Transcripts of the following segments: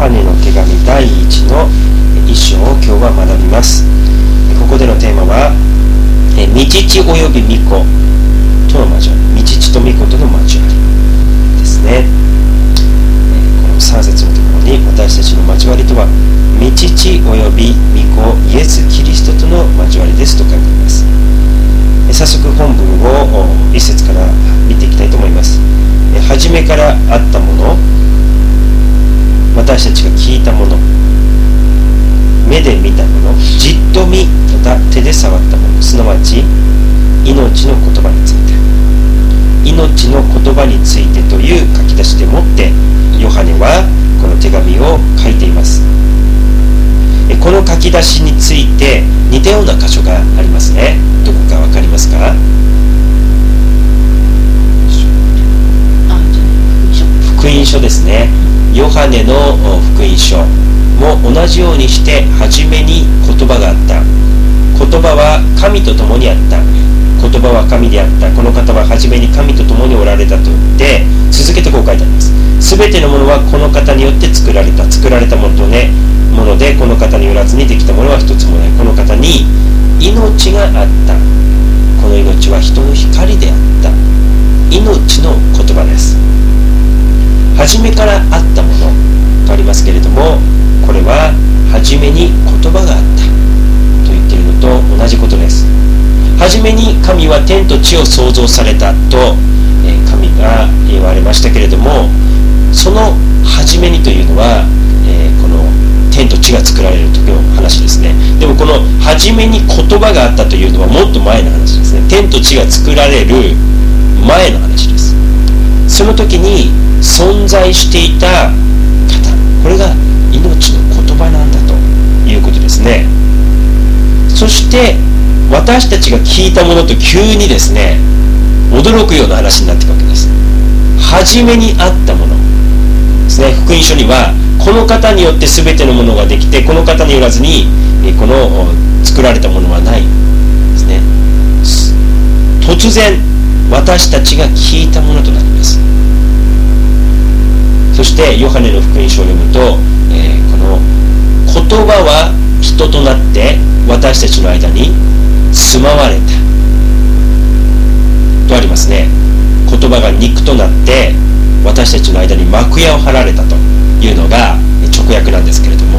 ハネの手紙第1の1章を今日は学びます。ここでのテーマは御父および御子との交わり、御父と御子との交わりですね。この3節のところに、私たちの交わりとは御父および御子イエス・キリストとの交わりですと書いてあります。早速本文を1節から見ていきたいと思います。初めからあったもの、私たちが聞いたもの、目で見たもの、じっと見、また手で触ったもの、すなわち命の言葉について、命の言葉についてという書き出しでもってヨハネはこの手紙を書いています。この書き出しについて似たような箇所がありますね。どこかわかりますか？福音書ですね。ヨハネの福音書も同じようにして、初めに言葉があった、言葉は神と共にあった、言葉は神であった、この方は初めに神と共におられたと言って、続けてこう書いてあります。すべてのものはこの方によって作られた、作られたものとね、もので、この方によらずにできたものは一つもない。この方に命があった、この命は人の光であった。命の言葉です。初めからあったものとありますけれども、これは初めに言葉があったと言っているのと同じことです。初めに神は天と地を創造されたと、神が言われましたけれども、その初めにというのは、この天と地が作られる時の話ですね。でもこの初めに言葉があったというのはもっと前の話ですね。天と地が作られる前の話です。その時に存在していた方、これが命の言葉なんだということですね。そして私たちが聞いたものと急にですね、驚くような話になっていくわけです。初めにあったものですね。福音書にはこの方によって全てのものができて、この方によらずにこの作られたものはないですね。突然私たちが聞いたものとなります。そしてヨハネの福音書を読むと、この言葉は人となって私たちの間に住まわれたとありますね。言葉が肉となって私たちの間に幕屋を張られたというのが直訳なんですけれども、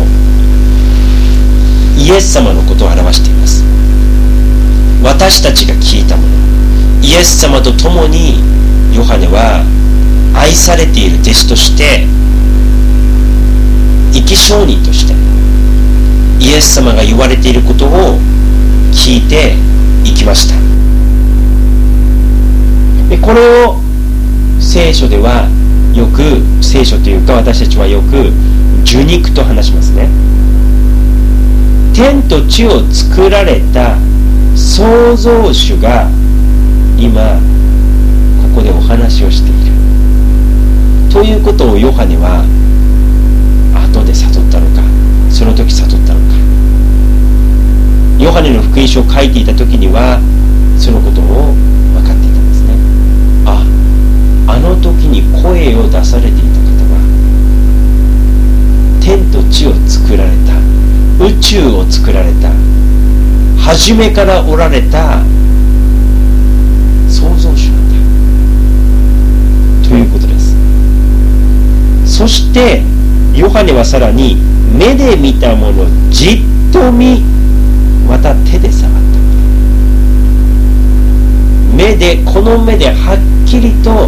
イエス様のことを表しています。私たちが聞いたもの、イエス様と共にヨハネは愛されている弟子として、生き証人としてイエス様が言われていることを聞いていきました。でこれを聖書ではよく、聖書というか私たちはよく受肉と話しますね。天と地を作られた創造主が今ここでお話をしているということをヨハネは後で悟ったのか、その時悟ったのか。ヨハネの福音書を書いていた時にはそのことを分かっていたんですね。あの時に声を出されていた方は天と地を作られた、宇宙を作られた、初めからおられた創造主なんだということです。そしてヨハネはさらに目で見たもの、じっと見、また手で触ったもの、目で、この目ではっきりと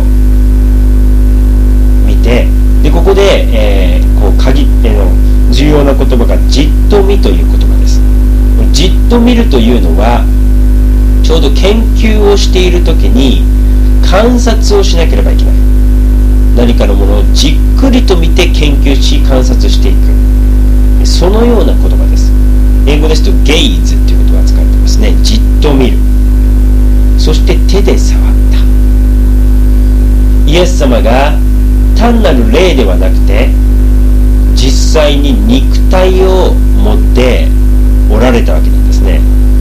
見て、でここで、こう限っての重要な言葉がじっと見という言葉です。じっと見るというのはちょうど研究をしている時に観察をしなければいけない。何かのものをじっくりと見て研究し観察していく、そのような言葉です。英語ですとゲイズという言葉が使われていますね。じっと見る、そして手で触った。イエス様が単なる霊ではなくて実際に肉体を持っておられたわけなんですね。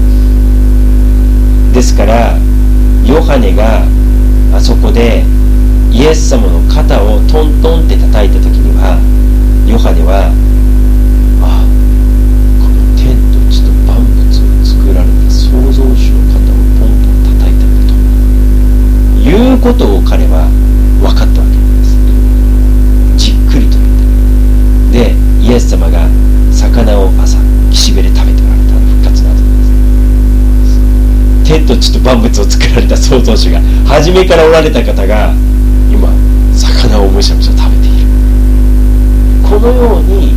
ですからヨハネがあそこでイエス様の肩をトントンって叩いた時には、ヨハネはことを彼は分かったわけなんです。じっくりと見て、でイエス様が魚を朝岸辺で食べておられた復活の後です。天と地と万物を作られた創造主が初めからおられた方が今魚をむしゃむしゃ食べている。このように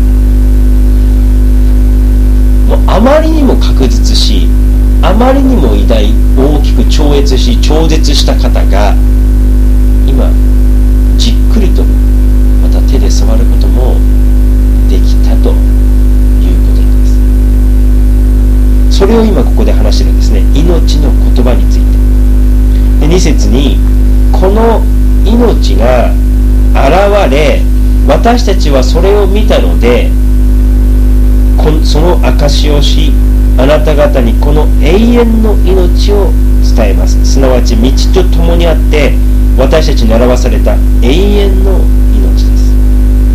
もうあまりにも確実し、あまりにも偉大、大きく超越し超絶した方が今じっくりとまた手で触ることもできたということなんです。それを今ここで話してるんですね。命の言葉について。で2節にこの命が現れ、私たちはそれを見たのでその証しをし、あなた方にこの永遠の命を伝えます。すなわち道と共にあって私たちに表された永遠の命です。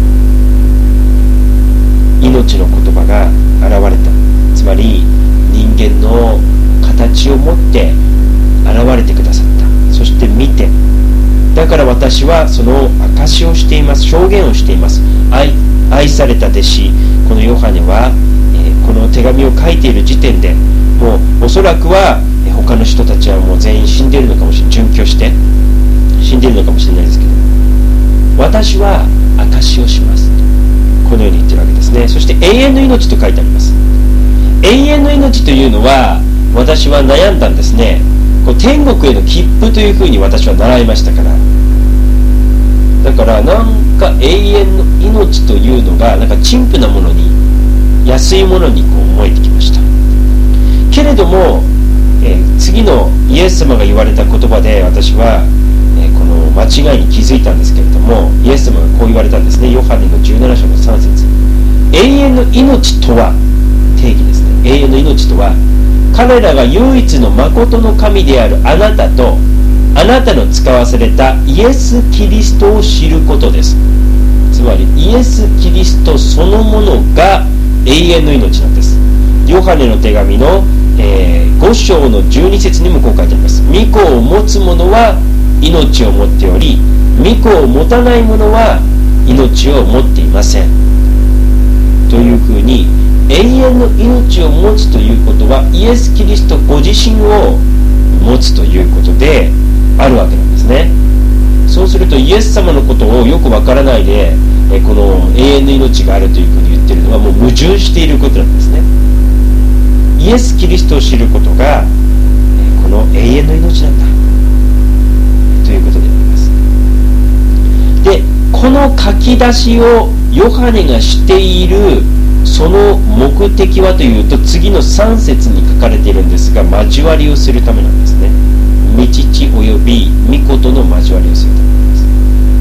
命の言葉が現れた、つまり人間の形を持って現れてくださった。そして見て、だから私はその証しをしています、証言をしています。愛された弟子、このヨハネは、この手紙を書いている時点でもうおそらくは他の人たちはもう全員死んでいるのかもしれない、殉教して死んでいるのかもしれないですけど、私は証しをします、このように言ってるわけですね。そして永遠の命と書いてあります。永遠の命というのは、私は悩んだんですね。こう天国への切符というふうに私は習いましたから、だからなんか永遠の命というのがなんか陳腐なものに、安いものにこう思えてきました。けれども、次のイエス様が言われた言葉で私は、この間違いに気づいたんですけれども、イエス様がこう言われたんですね。ヨハネの17章の3節。永遠の命とは、定義ですね。永遠の命とは、彼らが唯一の誠の神であるあなたとあなたの使わされたイエス・キリストを知ることです。つまりイエス・キリストそのものが永遠の命なんです。ヨハネの手紙の、5章の12節にもこう書いてあります。御子を持つ者は命を持っており、御子を持たない者は命を持っていません。というふうに、永遠の命を持つということはイエス・キリストご自身を持つということであるわけなんですね。そうするとイエス様のことをよくわからないで、この永遠の命があるというふうに言っているのはもう矛盾していることなんですね。イエス・キリストを知ることがこの永遠の命なんだということであります。で、この書き出しをヨハネがしているその目的はというと、次の3節に書かれているんですが、交わりをするためなんですね。御父および御子との交わりをするためなんです。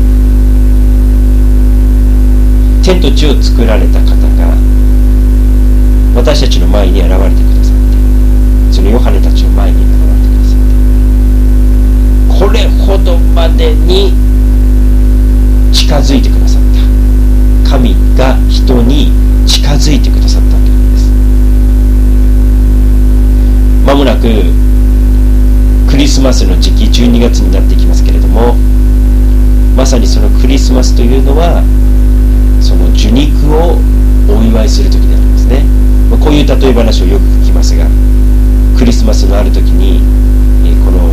天と地を作られた方が私たちの前に現れてくださって、そのヨハネたちの前に現れてくださって、これほどまでに近づいてくださった、神が人に近づいてくださったわけなんです。まもなくクリスマスの時期、12月になってきますけれども、まさにそのクリスマスというのはその受肉をお祝いする時でありますね。こういう例え話をよく聞きますが、クリスマスのある時にこの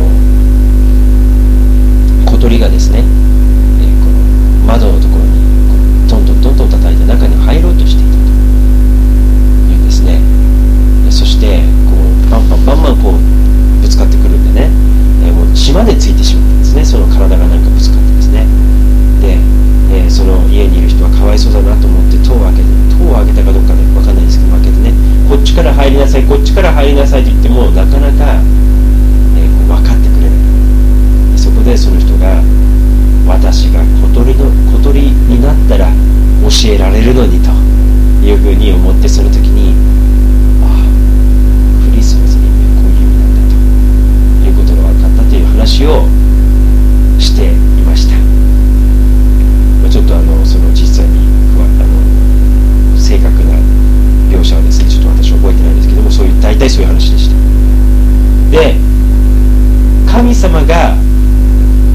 小鳥がですね、この窓のところにトントントントン叩いて中に入ろうとしていたというんですね。そしてこうバンバンバンバンこうぶつかってくるんでね、もう血までついてしまったんですね。その体がなんかぶつかってですね。で、その家にいる人はかわいそうだなと思って戸を開けたかどうかで分かんないですけど、開けてね、こっちから入りなさい、こっちから入りなさいと言ってもなかなか、分かってくれない。そこでその人が、私が小鳥になったら教えられるのにというふうに思って、その時にクリスマスにこういう意味なんだということが分かったという話をしていました。ちょっとその実際に正確な描写はですね、ちょっと私は覚えてないんですけども、大体そういう話でした。で、神様が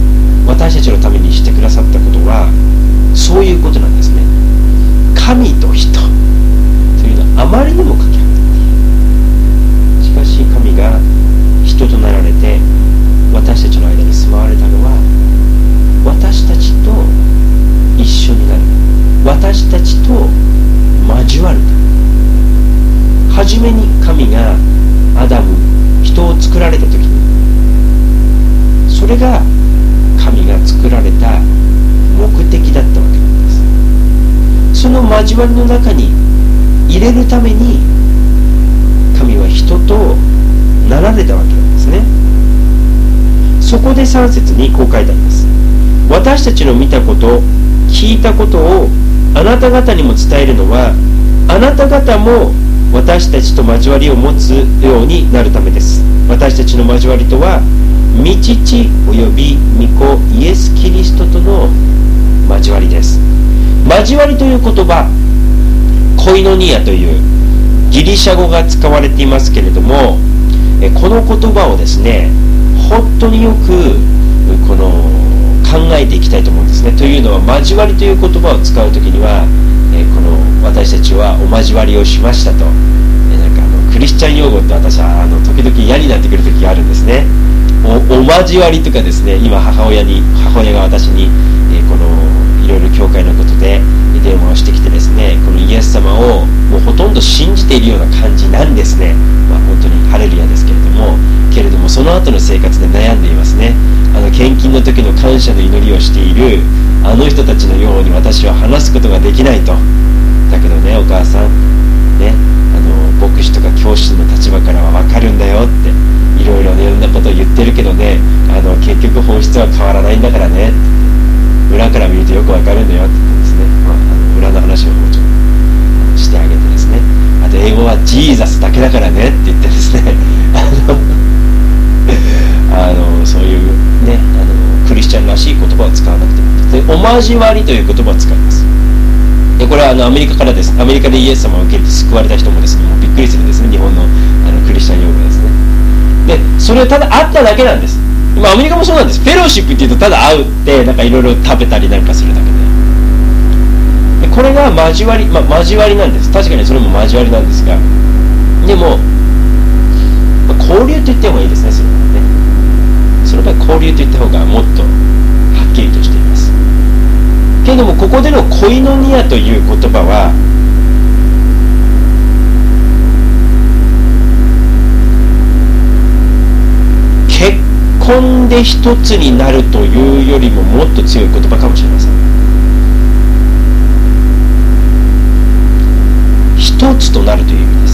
アダム、人を作られた時に、それが神が作られた目的だったわけなんです。その交わりの中に入れるために神は人となられたわけなんですね。そこで3節にこう書いてあります。私たちの見たこと、聞いたことをあなた方にも伝えるのは、あなた方も私たちと交わりを持つようになるためです。私たちの交わりとは、御父および御子イエス・キリストとの交わりです。交わりという言葉、コイノニアというギリシャ語が使われていますけれども、この言葉をですね、本当によく考えていきたいと思うんですね。というのは、交わりという言葉を使うときには、私たちはお交わりをしましたと、クリスチャン用語って私は時々嫌になってくる時があるんですね。お交わりとかですね、今母親が私に、いろいろ教会のことで電話をしてきてですね、このイエス様をもうほとんど信じているような感じなんですね。本当にハレルヤですけれども、その後の生活で悩んでいますね。献金の時の感謝の祈りをしているあの人たちのように私は話すことができないと。だけどね、お母さんね、牧師とか教師の立場からは分かるんだよって、いろいろね、いろんなことを言ってるけどね、結局本質は変わらないんだからね、裏から見るとよく分かるんだよって言ってですね、裏の話をもうちょっとしてあげてですね、あと英語はジーザスだけだからねって言ってですねそういうね、クリスチャンらしい言葉を使わなくてもで、お交わりという言葉を使います。でこれはアメリカからです。アメリカでイエス様を受け入れて救われた人もですね、もうびっくりするんですね、日本のクリスチャン用語ですね。でそれはただ会っただけなんです。今アメリカもそうなんです。フェローシップっていうとただ会うってなんかいろいろ食べたりなんかするだけで、これが交わり、交わりなんです。確かにそれも交わりなんですが、でも、交流と言った方がいいですね。その場合交流と言った方がもっとはっきりとしています。けれどもここでのコイノニアという言葉は、結婚で一つになるというよりももっと強い言葉かもしれません。一つとなるという意味です。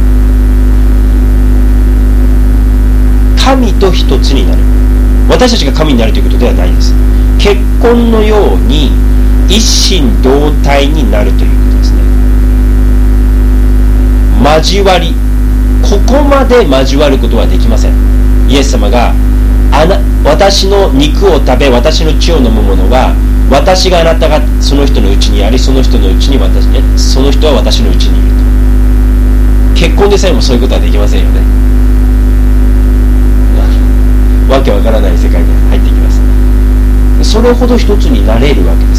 神と一つになる。私たちが神になるということではないです。結婚のように一心同体になるということですね。交わり、ここまで交わることはできません。イエス様が私の肉を食べ私の血を飲む者は、私があなたがその人のうちにあり、その人のうちにその人は私のうちにいると。結婚でさえもそういうことはできませんよね。わけわからない世界に入っていきます。それほど一つになれるわけです。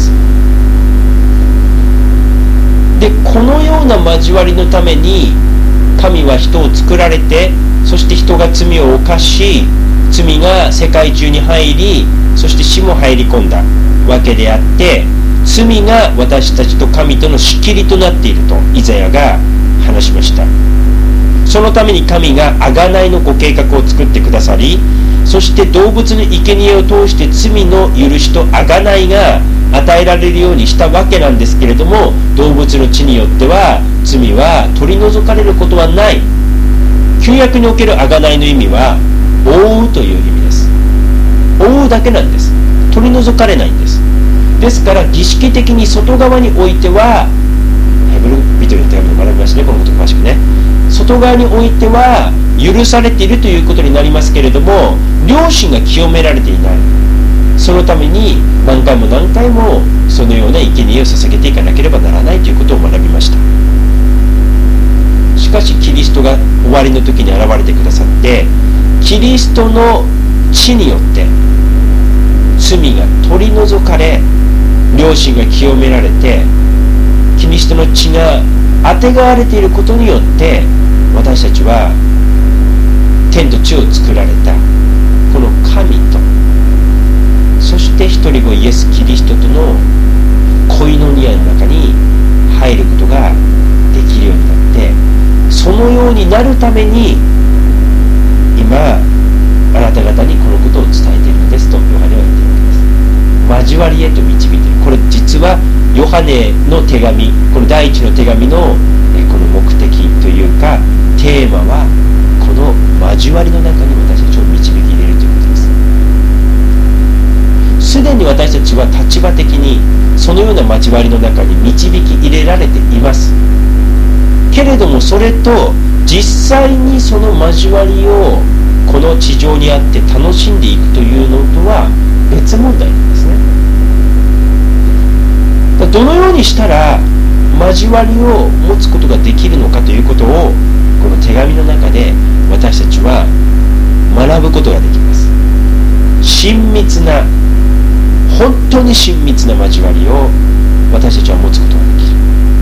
でこのような交わりのために神は人を作られて、そして人が罪を犯し、罪が世界中に入り、そして死も入り込んだわけであって、罪が私たちと神との仕切りとなっているとイザヤが話しました。そのために神が贖いのご計画を作ってくださり、そして動物の生贄を通して罪の許しと贖いが与えられるようにしたわけなんですけれども、動物の血によっては罪は取り除かれることはない。旧約における贖いの意味は覆うという意味です。覆うだけなんです。取り除かれないんです。ですから儀式的に外側においては、ヘブル人の手紙で学びましたね、このこと詳しくね。外側においては許されているということになりますけれども、良心が清められていない。そのために何回も何回もそのような生贄を捧げていかなければならないということを学びました。しかしキリストが終わりの時に現れてくださって、キリストの血によって罪が取り除かれ、良心が清められて、キリストの血があてがわれていることによって、私たちは天と地を作られたこの神と、そして一人子イエス・キリストとのコイノニアの中に入ることができるようになって、そのようになるためにがあなた方にこのことを伝えているのですとヨハネは言っているわけです。交わりへと導いている。これ実はヨハネの手紙、この第一の手紙のこの目的というかテーマは、この交わりの中に私たちを導き入れるということです。すでに私たちは立場的にそのような交わりの中に導き入れられていますけれども、それと実際にその交わりをこの地上にあって楽しんでいくというのとは別問題なんですね。どのようにしたら交わりを持つことができるのかということを、この手紙の中で私たちは学ぶことができます。親密な、本当に親密な交わりを私たちは持つことができる。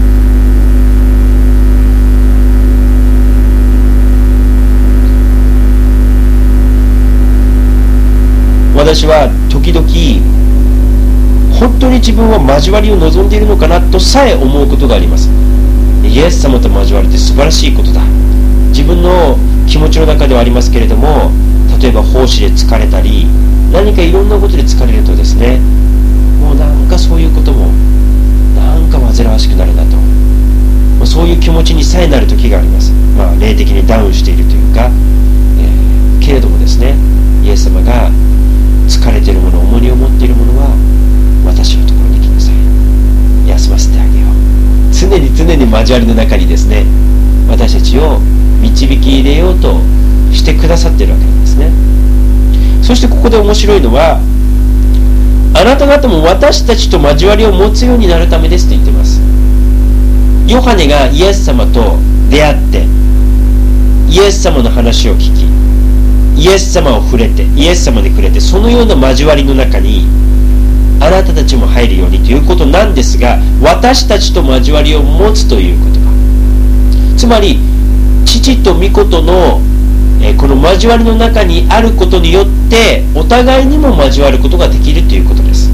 私は時々本当に自分は交わりを望んでいるのかなとさえ思うことがあります。イエス様と交わりって素晴らしいことだ、自分の気持ちの中ではありますけれども、例えば奉仕で疲れたり何かいろんなことで疲れるとですね、もうなんかそういうこともなんか煩わしくなるなと、そういう気持ちにさえなる時があります。霊的にダウンしているというか、けれどもですね、イエス様が疲れているもの、重荷を持っているものは私のところに来なさい、休ませてあげよう。常に交わりの中にですね、私たちを導き入れようとしてくださっているわけなんですね。そしてここで面白いのは、あなた方も私たちと交わりを持つようになるためですと言っています。ヨハネがイエス様と出会って、イエス様の話を聞き、イエス様を触れて、イエス様で触れて、そのような交わりの中にあなたたちも入るようにということなんですが、私たちと交わりを持つということは、つまり父と御子とのこの交わりの中にあることによってお互いにも交わることができるということです。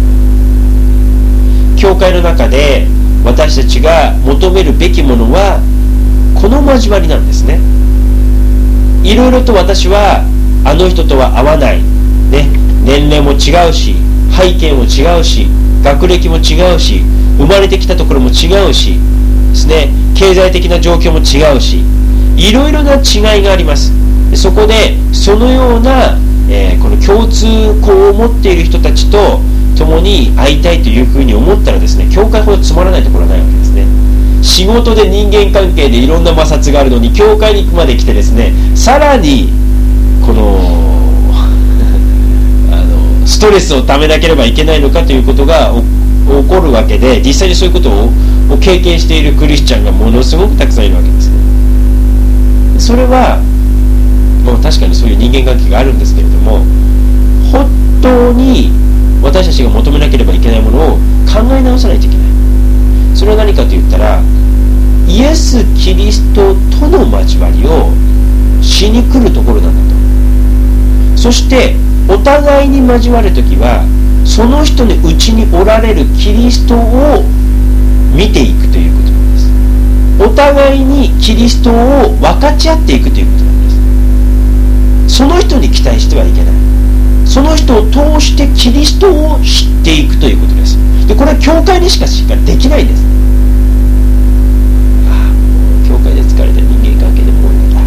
教会の中で私たちが求めるべきものはこの交わりなんですね。いろいろと私はあの人とは合わない、ね、年齢も違うし、背景も違うし、学歴も違うし、生まれてきたところも違うしですね、経済的な状況も違うし、いろいろな違いがあります。そこでそのような、この共通項を持っている人たちと共に会いたいというふうに思ったらですね、教会ほどつまらないところはないわけですね。仕事で人間関係でいろんな摩擦があるのに、教会にまで来てですね、さらにこのストレスをためなければいけないのかということが起こるわけで、実際にそういうことを経験しているクリスチャンがものすごくたくさんいるわけですね。それは確かにそういう人間関係があるんですけれども、本当に私たちが求めなければいけないものを考え直さないといけない。それは何かと言ったら、イエス・キリストとの交わりをしに来るところなんだと。そしてお互いに交わるときは、その人のうちにおられるキリストを見ていくということなんです。お互いにキリストを分かち合っていくということなんです。その人に期待してはいけない。その人を通してキリストを知っていくということです。で、これは教会にしかできないんです。教会で疲れた人間関係でも多いんだ。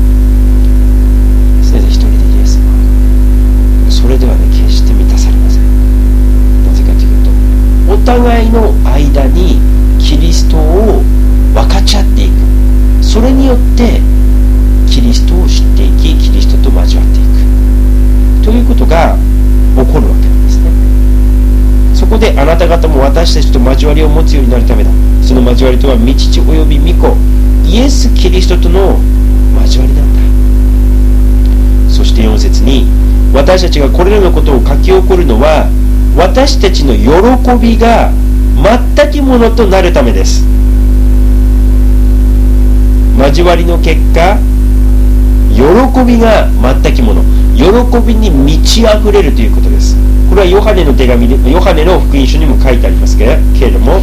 先生一人でイエス様、それではね、決して満たされません。なぜかというと、お互いの間にキリストを分かち合っていく。それによってキリストを知っていき、キリストと交わっていくということが起こるわけなんですね。そこであなた方も私たちと交わりを持つようになるためだ。その交わりとは御父および御子イエス・キリストとの交わりなんだ。そして4節に、私たちがこれらのことを書き起こるのは、私たちの喜びが全きものとなるためです。交わりの結果、喜びが全きもの、喜びに満ち溢れるということです。これはヨハネの手紙で、ヨハネの福音書にも書いてありますけれども、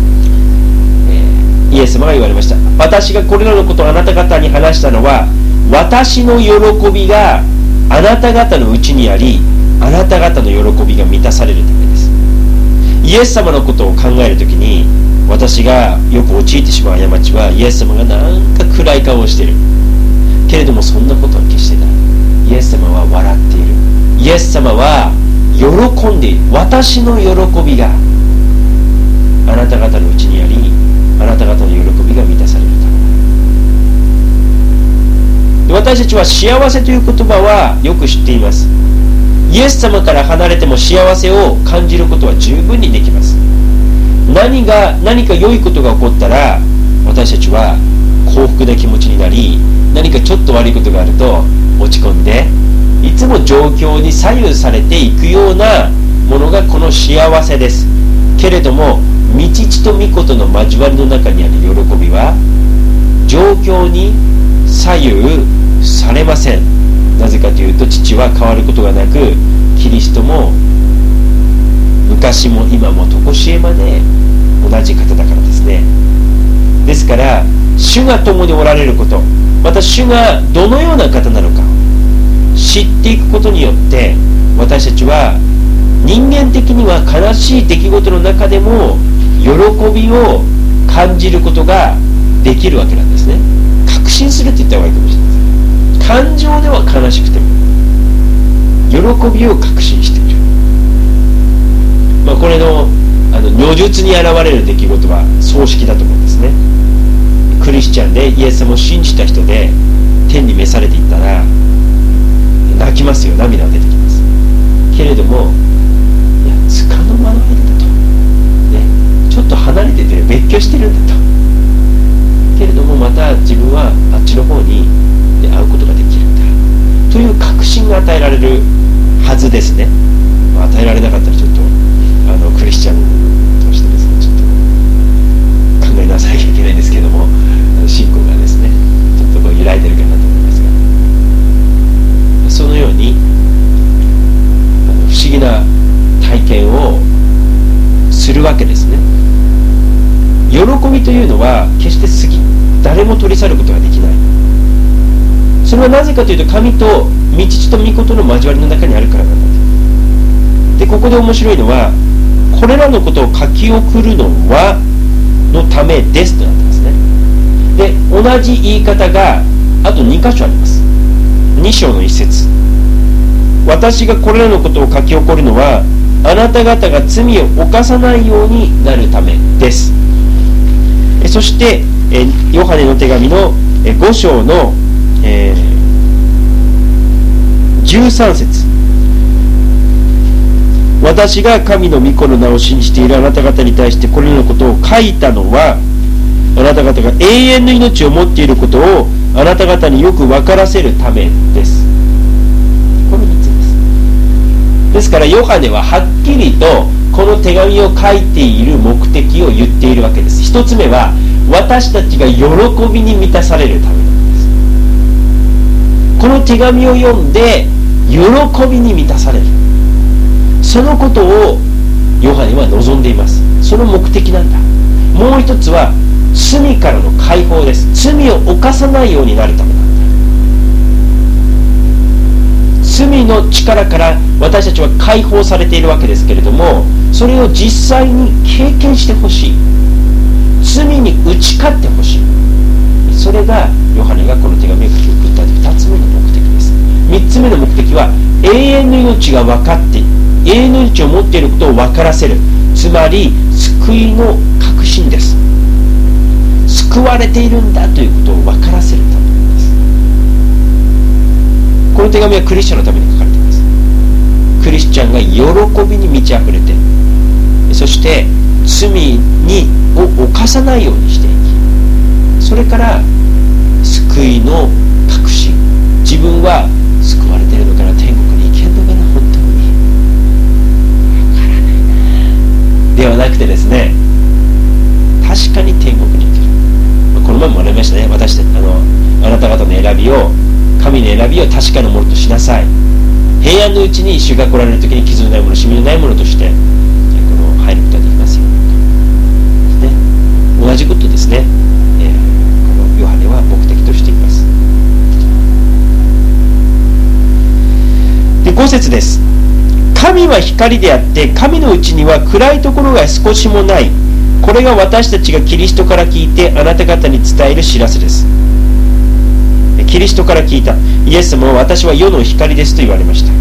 イエス様が言われました。私がこれらのことをあなた方に話したのは、 私の喜びがあなた方のうちにあり、あなた方の喜びが満たされるためです。イエス様のことを考えるときに、私がよく陥ってしまう過ちは、イエス様がなんか暗い顔をしているけれども、そんなことは決してない。イエス様は笑っている。イエス様は喜んでいる。私の喜びがあなた方のうちにあり、あなた方の喜びが満たされるためで、私たちは幸せという言葉はよく知っています。イエス様から離れても幸せを感じることは十分にできます。何か良いことが起こったら、私たちは幸福な気持ちになり、何かちょっと悪いことがあると落ち込んで、いつも状況に左右されていくようなものがこの幸せです。けれども、御父と御子の交わりの中にある喜びは状況に左右されません。なぜかというと、父は変わることがなく、キリストも昔も今も常しえまで同じ方だからですね。ですから主が共におられること、また主がどのような方なのか知っていくことによって、私たちは人間的には悲しい出来事の中でも喜びを感じることができるわけなんですね。確信するって言った方がいいかもしれません。感情では悲しくても喜びを確信している。これの如実に現れる出来事は葬式だと思うんですね。クリスチャンでイエス様を信じた人で天に召されていったら泣きますよ。涙が出てきます。けれども、いや、つかの間の間だと、ね、ちょっと離れてて別居してるんだと。けれどもまた自分はあっちの方に会うことができるんだという確信が与えられるはずですね。与えられなかったらちょっとクリスチャンとしてですね、ちょっと考えなさなきゃいけないんですけども、信仰がですねちょっと揺らいでるかなと思いますが、そのように不思議な体験をするわけですね。喜びというのは決して誰も取り去ることができない。それはなぜかというと、神と御父と御子との交わりの中にあるからなんだと。で、ここで面白いのは、これらのことを書き送るのはのためですとなってますね。で、同じ言い方があと2箇所あります。2章の1節、私がこれらのことを書き起こるのはあなた方が罪を犯さないようになるためです。そしてヨハネの手紙の5章の13節、私が神の御子の名を信じているあなた方に対してこれらのことを書いたのは、あなた方が永遠の命を持っていることをあなた方によく分からせるためです。この3つです。ですからヨハネははっきりとこの手紙を書いている目的を言っているわけです。1つ目は、私たちが喜びに満たされるためなんです。この手紙を読んで喜びに満たされる、そのことをヨハネは望んでいます。その目的なんだ。もう一つは罪からの解放です。罪を犯さないようになるためなんだ。罪の力から私たちは解放されているわけですけれども、それを実際に経験してほしい。罪に打ち勝ってほしい。それがヨハネがこの手紙を書き送った2つ目の目的です。3つ目の目的は、永遠の命が分かって永遠の命を持っていることを分からせる、つまり救いの確信です。救われているんだということを分からせるためです。この手紙はクリスチャンのために書かれています。クリスチャンが喜びに満ち溢れて、そして罪を犯さないようにしていき、それから救いの確信、自分は救われているのかな、天国に行けるのかな、本当にわからないなではなくてですね、確かに天国に行ける。この前も学びましたね。私たちあなた方の選びを、神の選びを確かなものとしなさい。平安のうちに主が来られる時に傷のないもの、シミのないものとして入ることができますよ、ね、同じことですね。このヨハネは目的としています。 5節です。神は光であって、神のうちには暗いところが少しもない。これが私たちがキリストから聞いてあなた方に伝える知らせです。キリストから聞いた。イエス様は私は世の光ですと言われました。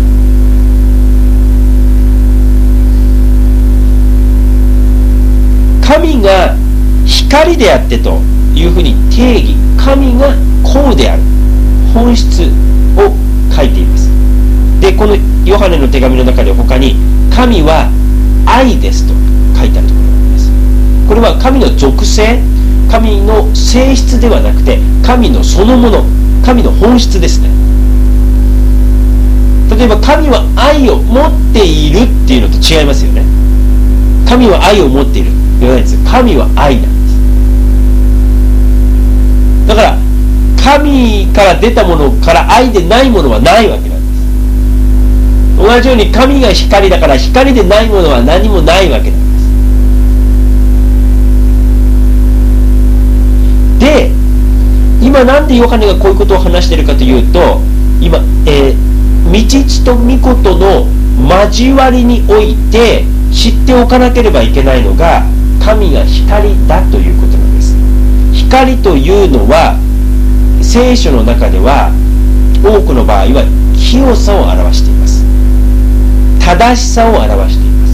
神が光であってというふうに定義、神がこうである本質を書いています。で、このヨハネの手紙の中で他に神は愛ですと書いてあるところなんです。これは神の属性、神の性質ではなくて神のそのもの、神の本質ですね。例えば神は愛を持っているっていうのと違いますよね。神は愛を持っている言わないんです。神は愛なんです。だから神から出たものから愛でないものはないわけなんです。同じように神が光だから光でないものは何もないわけなんです。で、今なんでヨハネがこういうことを話しているかというと、今、御父と御子との交わりにおいて知っておかなければいけないのが神が光だということなんです。光というのは聖書の中では多くの場合は清さを表しています。正しさを表しています。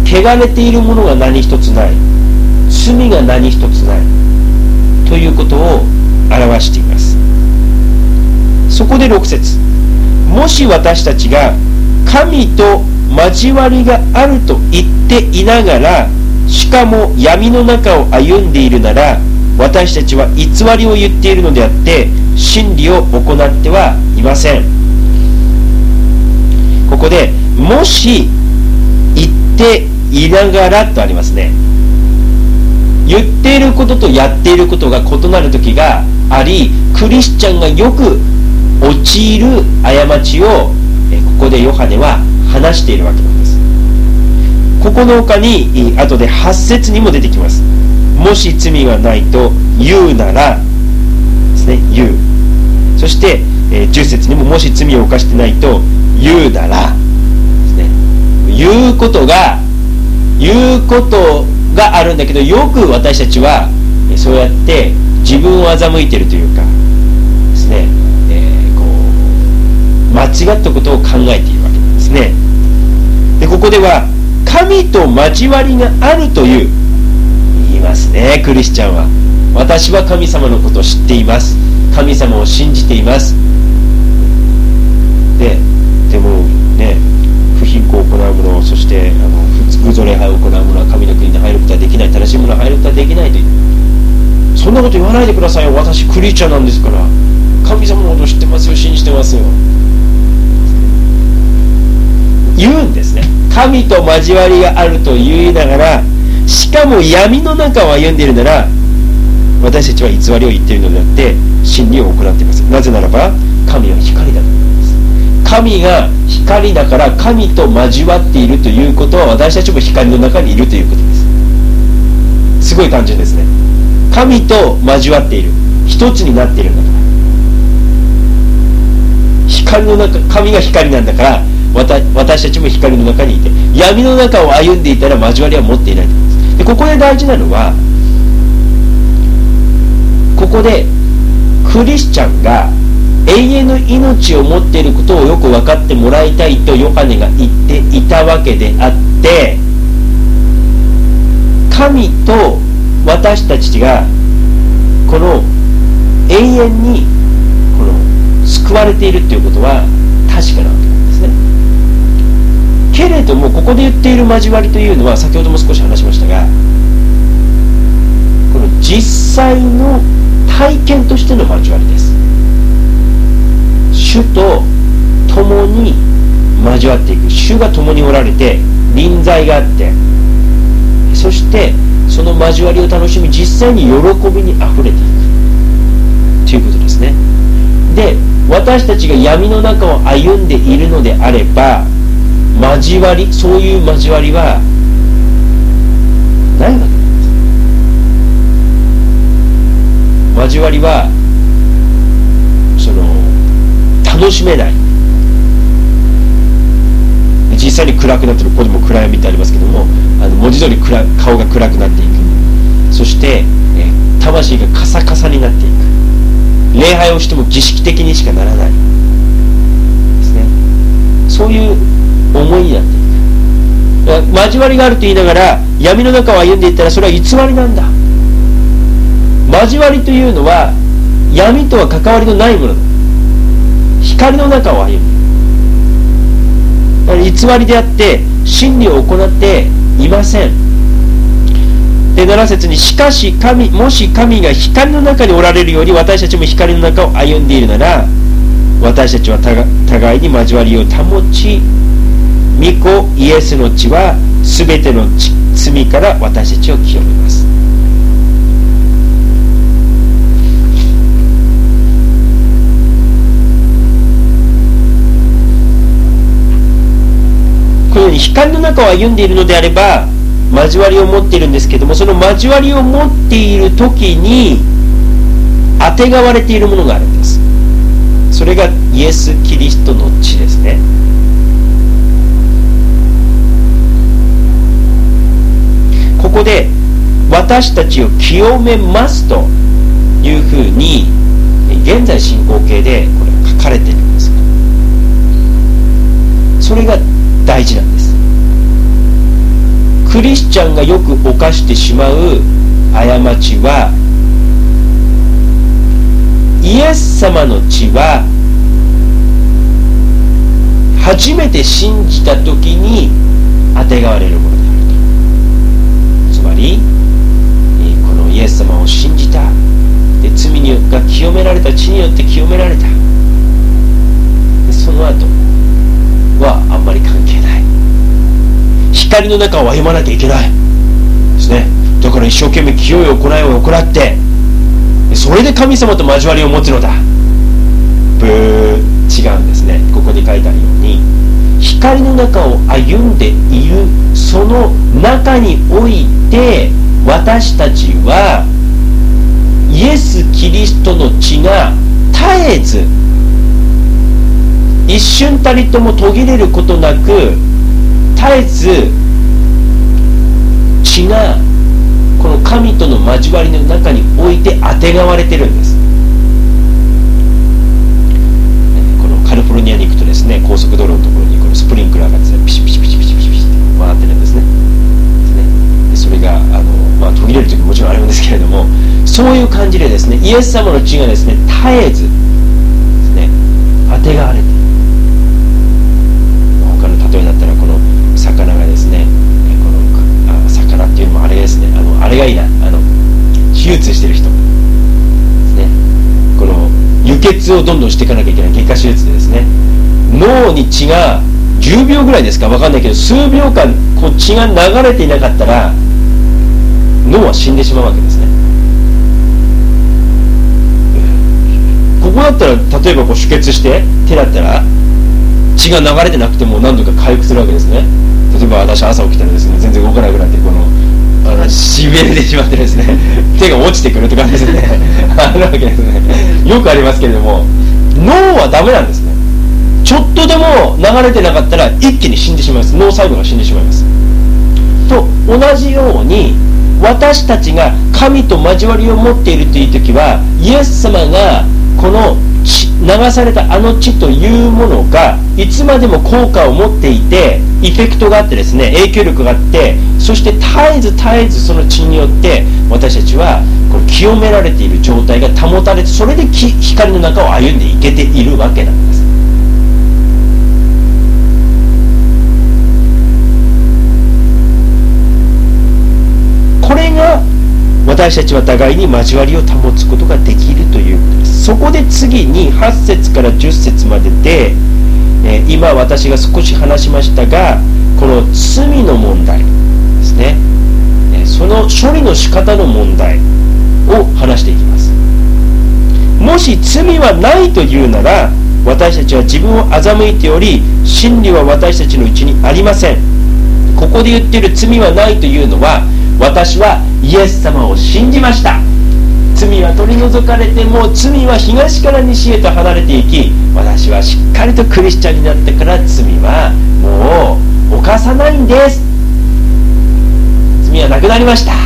汚れているものが何一つない、罪が何一つないということを表しています。そこで6節、もし私たちが神と交わりがあると言っていながら、しかも闇の中を歩んでいるなら、私たちは偽りを言っているのであって真理を行ってはいません。ここでもし言っていながらとありますね。言っていることとやっていることが異なる時があり、クリスチャンがよく陥る過ちをここでヨハネは話しているわけなんです。ここの他に後で8節にも出てきます。もし罪がないと言うならですね、言う。そして10節にももし罪を犯してないと言うならですね、言うことがあるんだけど、よく私たちはそうやって自分を欺いているというかですね、間違ったことを考えているわけなんですね。で、ここでは神と交わりがあるという言いますね。クリスチャンは私は神様のことを知っています、神様を信じています。でもね、不貧困を行う者、そして偶像礼拝を行う者は神の国に入ることはできない、正しい者は入ることはできないという、そんなこと言わないでくださいよ、私クリスチャンなんですから、神様のことを知ってますよ、信じてますよ、言うんですね。神と交わりがあると言いながら、しかも闇の中を歩んでいるなら、私たちは偽りを言っているのであって真理を行っています。なぜならば神は光だからです。神が光だから神と交わっているということは、私たちも光の中にいるということです。すごい単純ですね。神と交わっている、一つになっているんだから、光の中、神が光なんだから、私たちも光の中にいて、闇の中を歩んでいたら交わりは持っていないと思います。で、ここで大事なのは、ここでクリスチャンが永遠の命を持っていることをよく分かってもらいたいとヨハネが言っていたわけであって、神と私たちがこの永遠にこの救われているということは確かなわけなんですね。けれどもここで言っている交わりというのは、先ほども少し話しましたが、この実際の体験としての交わりです。主と共に交わっていく、主が共におられて臨在があって、そしてその交わりを楽しみ、実際に喜びにあふれていくということですね。で、私たちが闇の中を歩んでいるのであれば、交わり、そういう交わりはないわけなんです。交わりはその楽しめない。実際に暗くなってる、ここでも暗闇ってありますけども、文字通り顔が暗くなっていく。そして、魂がカサカサになっていく。礼拝をしても儀式的にしかならないですね。そういう思いになっていく。交わりがあると言いながら闇の中を歩んでいったら、それは偽りなんだ。交わりというのは闇とは関わりのないものだ。光の中を歩む。偽りであって真理を行っていません。で、7節に、しかしもし神が光の中におられるように私たちも光の中を歩んでいるなら、私たちは互いに交わりを保ち、御子イエスの血は全ての罪から私たちを清めます。このように光の中を歩んでいるのであれば交わりを持っているんですけども、その交わりを持っている時にあてがわれているものがあるんです。それがイエス・キリストの血ですね。ここで私たちを清めますというふうに現在進行形でこれが書かれているんです。それが大事なんです。クリスチャンがよく犯してしまう過ちは、イエス様の血は初めて信じた時にあてがわれるものであると。つまりこのイエス様を信じた、で罪が清められた、血によって清められた、でその後はあんまり関係ない。光の中を歩まなきゃいけないですね。だから一生懸命清い行いを行って、それで神様と交わりを持つのだ。ブー、違うんですね。ここに書いてあるように、光の中を歩んでいるその中において、私たちはイエス・キリストの血が絶えず一瞬たりとも途切れることなく、絶えず血がこの神との交わりの中においてあてがわれてるんです。このカリフォルニアに行くとですね、高速道路のところにこのスプリンクラーがですね、ピシピシピシピシピシピシって回ってるんですね。でそれが途切れる時ももちろんあるんですけれども、そういう感じでですね、イエス様の血がですね絶えずですねあてがわれている。他の例えだったらこの魚がですね、この魚っていうのもあれですね、あれがいいな、手術してる人ですね、この輸血をどんどんしていかなきゃいけない外科手術でですね、脳に血が10秒ぐらいですか分かんないけど、数秒間こう血が流れていなかったら脳は死んでしまうわけですね。ここだったら例えばこう出血して手だったら血が流れてなくても何度か回復するわけですね。例えば私朝起きたらですね、全然動かなくなってしびれてしまってですね、手が落ちてくるとかですねあるわけですね。よくありますけれども、脳はダメなんですね。ちょっとでも流れてなかったら一気に死んでしまいます。脳細胞が死んでしまいますと同じように、私たちが神と交わりを持っているという時は、イエス様がこの流されたあの血というものがいつまでも効果を持っていて、エフェクトがあってですね、影響力があって、そして絶えず絶えずその血によって私たちはこの清められている状態が保たれて、それで光の中を歩んでいけているわけなんです。これが私たちは互いに交わりを保つことができるということです。そこで次に8節から10節までで、今私が少し話しましたが、この罪の問題ですね、その処理の仕方の問題を話していきます。もし罪はないというなら、私たちは自分を欺いており、真理は私たちのうちにありません。ここで言っている罪はないというのは、私はイエス様を信じました罪は取り除かれて、もう罪は東から西へと離れていき、私はしっかりとクリスチャンになったから罪はもう犯さないんです、罪はなくなりました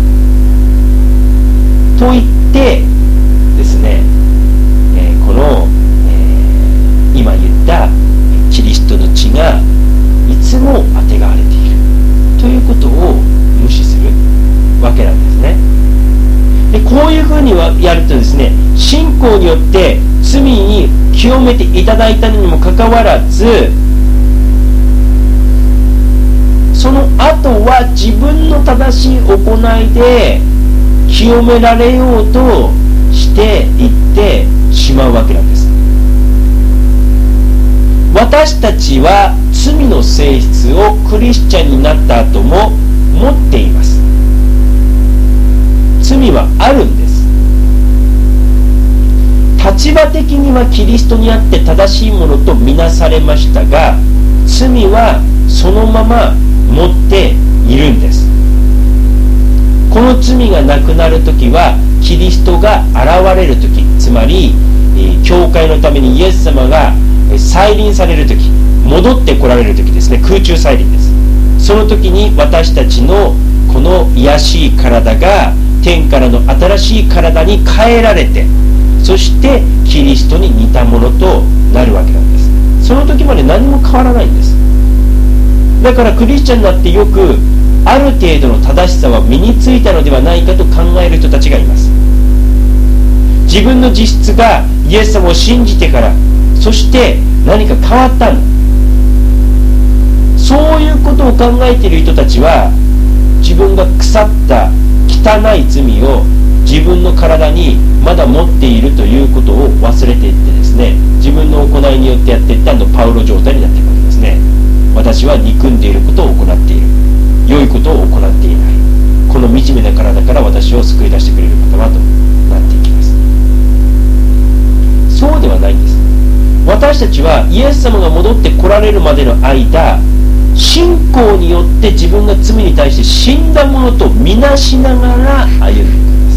と言ってですね、この、今言ったキリストの血がいつもあてがわれているということを無視するわけなんですね。でこういうふうにやるとですね、信仰によって罪に清めていただいたのにもかかわらず、その後は自分の正しい行いで清められようとしていってしまうわけなんです。私たちは罪の性質をクリスチャンになった後も持っています。罪はあるんです。立場的にはキリストにあって正しいものとみなされましたが、罪はそのまま持っているんです。この罪がなくなるときはキリストが現れるとき、つまり教会のためにイエス様が再臨されるとき、戻ってこられるときですね、空中再臨です。その時に私たちのこの卑しい体が天からの新しい体に変えられて、そしてキリストに似たものとなるわけなんです。その時まで何も変わらないんです。だからクリスチャンになってよくある程度の正しさは身についたのではないかと考える人たちがいます。自分の実質がイエス様を信じてから、そして何か変わったんだ、そういうことを考えている人たちは、自分が腐った汚い罪を自分の体にまだ持っているということを忘れていってですね、自分の行いによってやっていったパウロ状態になっていくわけですね。私は憎んでいることを行っている、良いことを行っていない、この惨めな体から私を救い出してくれる方はとなっていきます。そうではないんです。私たちはイエス様が戻って来られるまでの間、信仰によって自分が罪に対して死んだものとみなしながら歩んでいく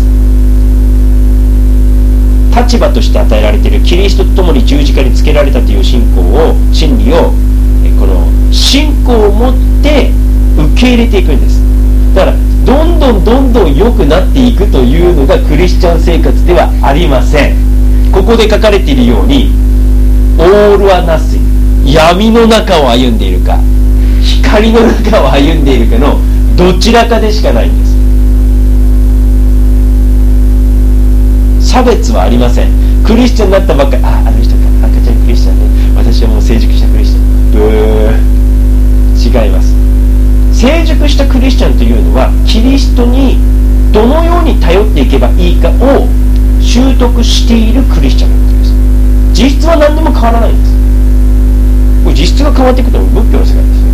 んです。立場として与えられているキリストと共に十字架につけられたという真理をこの信仰を持って受け入れていくんです。だからどんどん良くなっていくというのがクリスチャン生活ではありません。ここで書かれているように、オールはナスイ、闇の中を歩んでいるか光の中を歩んでいるかのどちらかでしかないんです。差別はありません。クリスチャンになったばっかり、あの人か、赤ちゃんクリスチャンね、私はもう成熟したクリスチャン、ブー、違います。成熟したクリスチャンというのはキリストにどのように頼っていけばいいかを習得しているクリスチャンのことです。実質は何でも変わらないんです。これ実質が変わっていくと仏教の世界ですよ。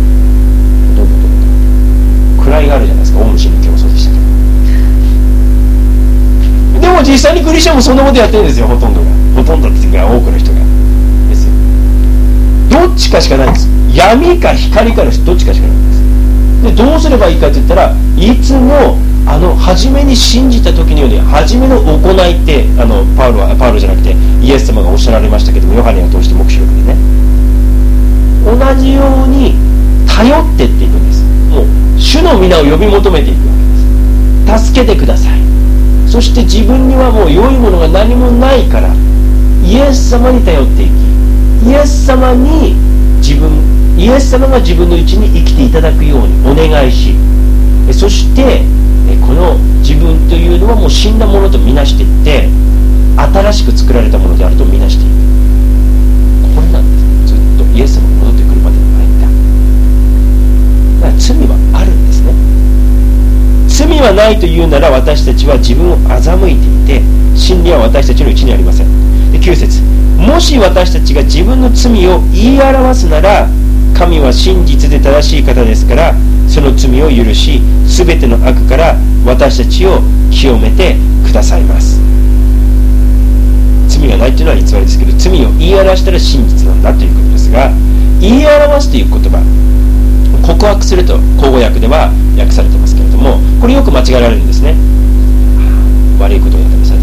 位があるじゃないですか。オウム真理教もそうでしたけど、でも実際にクリスチャンもそんなことやってるんですよ。ほとんどっていうか多くの人がですよ。どっちかしかないんです。闇か光かのどっちかしかないんです。でどうすればいいかって言ったら、いつも初めに信じた時のように初めの行いって、パウロじゃなくてイエス様がおっしゃられましたけども、ヨハネを通して黙示録でね、同じように頼ってっていくんです。もう主の皆を呼び求めていくわけです。助けてください。そして自分にはもう良いものが何もないから、イエス様に頼っていき、イエス様が自分のうちに生きていただくようにお願いし、そしてこの自分というのはもう死んだものとみなしていって、新しく作られたものであるとみなしていく。これなんです。ずっとイエス様が戻ってくるまでの間、だから罪はあるんですね。罪はないというなら、私たちは自分を欺いていて、真理は私たちのうちにありません。で9節、もし私たちが自分の罪を言い表すなら、神は真実で正しい方ですから、その罪を許し、すべての悪から私たちを清めてくださいます。罪がないというのは偽りですけど、罪を言い表したら真実なんだということですが、言い表すという言葉、告白すると口語訳では訳されてますけれども、これよく間違えられるんですね。悪いことをやってました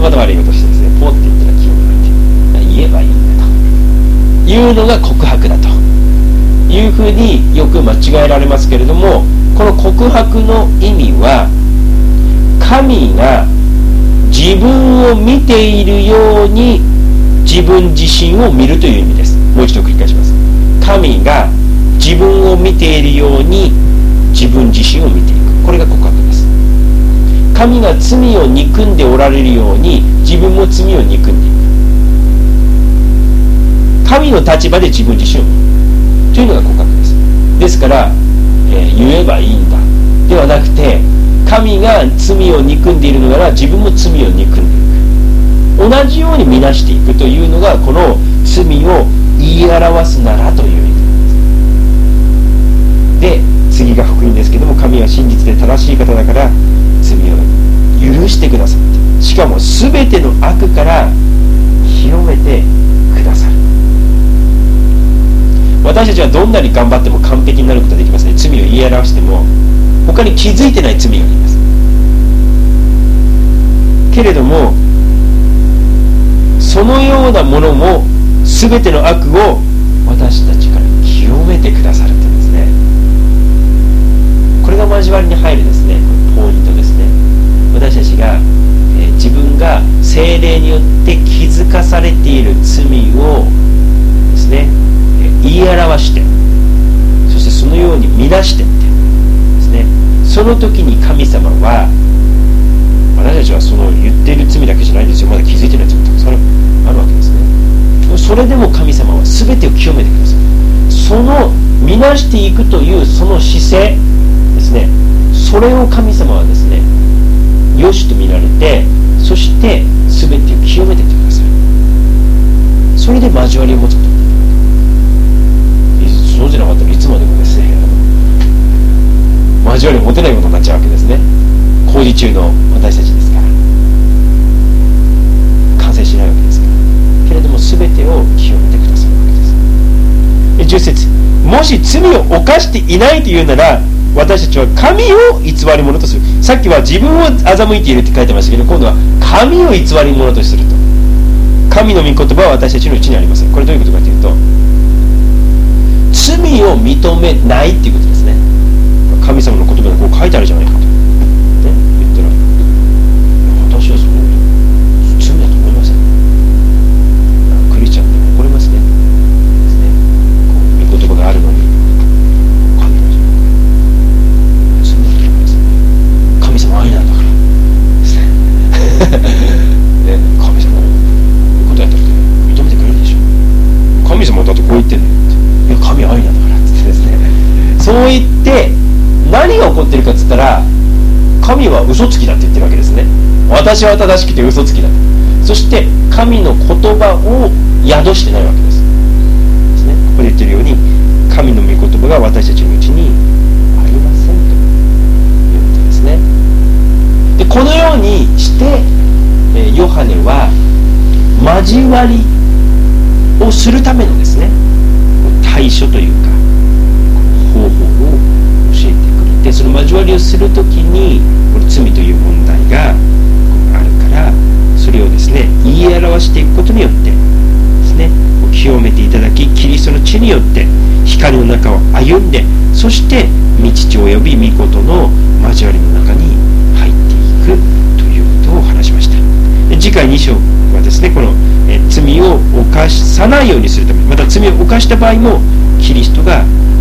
また悪いことしてですね、ポって言ったら清められて、言えばいいんだというのが告白だというふうによく間違えられますけれども、この告白の意味は、神が自分を見ているように自分自身を見るという意味です。もう一度繰り返します。神が自分を見ているように自分自身を見ていく、これが告白です。神が罪を憎んでおられるように自分も罪を憎んでいく、神の立場で自分自身を見るというのが告白です。ですから、言えばいいんだではなくて、神が罪を憎んでいるのなら自分も罪を憎んでいく、同じように見なしていくというのが、この罪を言い表すならという意味で、次が福音ですけども、神は真実で正しい方だから罪を許してくださって、しかも全ての悪から清めてくださる。私たちはどんなに頑張っても完璧になることはできません。罪を言い表しても他に気づいてない罪がありますけれども、そのようなものも全ての悪を私たちから清めてくださるというんですね。これが交わりに入るですね、ポイントですね。私たちが、自分が聖霊によって気づかされている罪をですね、言い表して、そしてそのように見出していってですね、その時に神様は、私たちはその言っている罪だけじゃないんですよ、まだ気づいてない罪もたくさんあるわけですね。それでも神様は全てを清めてくださる。その見なしていくというその姿勢ですね、それを神様はですね、良しと見られて、そして全てを清めていってくださる。それで交わりを持つことができる。そうじゃなかったらいつまでもですね、交わりを持てないことになっちゃうわけですね。工事中の私たちですから完成しないわけですから、けれども全てを清めてくださるわけです。10節、もし罪を犯していないというなら、私たちは神を偽り者とする。さっきは自分を欺いているって書いてましたけど、今度は神を偽り者とすると。神の御言葉は私たちのうちにありません。これどういうことかというと、罪を認めないっていうことですね。神様の言葉でこう書いてあるじゃないかと、ね、言ったら、私はそう罪だと思いません。クリスチャンで怒りますね。ですね、こう御言葉があるのに書いてますよ。罪だと思います。神様は愛なんだからですね。ね、神様のことやったら認めてくれるでしょ。神様だとこう言ってんのよ。いや、神は愛なんだからってですね。そう言って何が起こってるかっつったら、神は嘘つきだって言ってるわけですね。私は正しくて嘘つきだと。そして神の言葉を宿してないわけです。ですね、ここで言ってるように、神の御言葉が私たちのうちにありませんということですね。で、このようにしてヨハネは交わりをするためのですね、対処というか方法を教えてくれて、その交わりをするときにこれ罪という問題があるから、それをですね言い表していくことによってですね、清めていただき、キリストの血によって光の中を歩んで、そして御父および御子との交わりの中に入っていくということを話しました。次回2章はですね、この罪を犯さないようにするため、また罪を犯した場合もキリストが